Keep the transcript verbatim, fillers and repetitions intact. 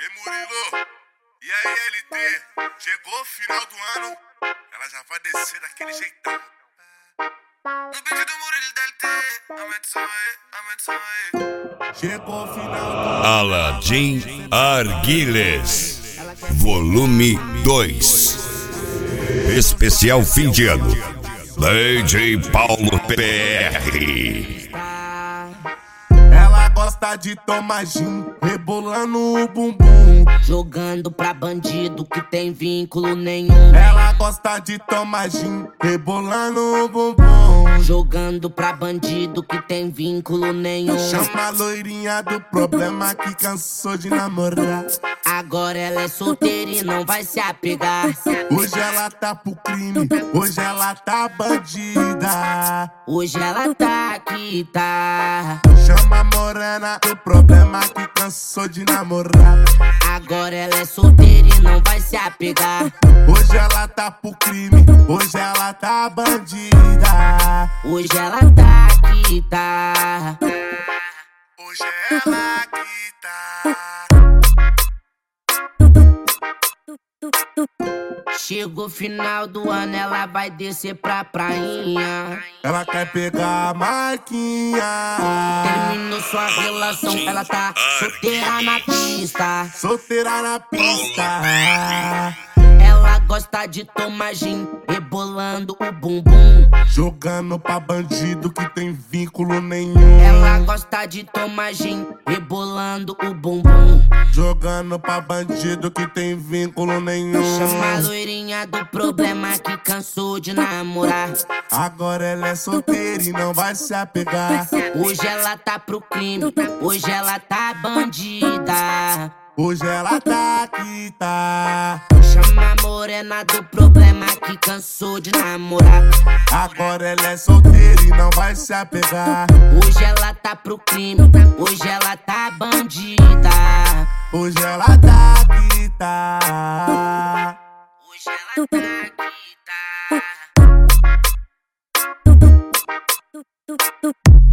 Ei, Murilo, e aí, L T? Chegou o final do ano, ela já vai descer daquele jeitão. No beat do Murilo da L T, aumenta o som aí, aumenta o som aí. Chegou o final do ano. Aladim Arguiles, volume dois. Especial fim de ano. D J Paulo P R. Ela gosta de tomar gin, rebolando o bumbum, jogando pra bandido que tem vínculo nenhum. Ela gosta de tomar gin, rebolando o bumbum, jogando pra bandido que tem vínculo nenhum. Chama a loirinha do problema que cansou de namorar. Agora ela é solteira e não vai se apegar. Hoje ela tá pro crime, hoje ela tá bandida. Hoje ela tá aqui, tá. Chama a morena do problema que cansou de namorar. Agora ela é solteira e não vai se apegar. Hoje ela tá pro crime, hoje ela tá bandida. Hoje ela tá aqui, tá. Hoje ela aqui tá. Chegou o final do ano, ela vai descer pra prainha. Ela quer pegar a marquinha. Terminou sua relação, ela tá solteira na pista. Solteira na pista. Ela gosta de tomar gin, rebolando o bumbum, jogando pra bandido que tem vínculo nenhum. Ela gosta de tomar gin, rebolando o bumbum, jogando pra bandido que tem vínculo nenhum. Chama a loirinha do problema que cansou de namorar. Agora ela é solteira e não vai se apegar. Hoje ela tá pro crime, hoje ela tá bandida. Hoje ela tá aqui, tá. Chama a morena do problema que cansou de namorar. Agora ela é solteira e não vai se apegar. Hoje ela tá pro crime, hoje ela tá bandida. Hoje ela tá aqui, tá. Hoje ela tá aqui, tá.